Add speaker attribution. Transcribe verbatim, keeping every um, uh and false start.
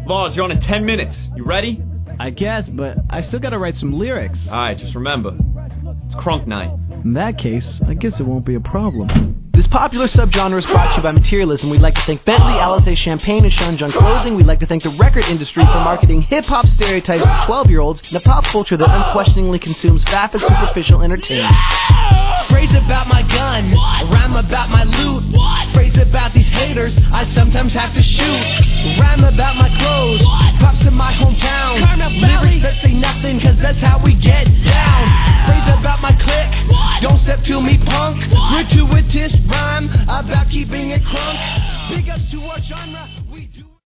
Speaker 1: bars, you're on in ten minutes. You ready?
Speaker 2: I guess, but I still gotta write some lyrics.
Speaker 1: Alright, just remember, it's crunk night.
Speaker 2: In that case, I guess it won't be a problem.
Speaker 3: This popular subgenre is brought to you by Materialism. We'd like to thank Bentley, Alizé Champagne, and Sean John Clothing. We'd like to thank the record industry for marketing hip-hop stereotypes to twelve-year-olds and a pop culture that unquestioningly consumes vapid, superficial entertainment.
Speaker 4: Phrase about my gun, rhyme about my loot. Phrase about these haters, I sometimes have to shoot. Rhyme about my clothes, props to my hometown. Lyrics that say nothing, cause that's how we get down. Phrase about my clique, don't step to me punk. Gratuitous rhyme about keeping it crunk. Big ups to our genre.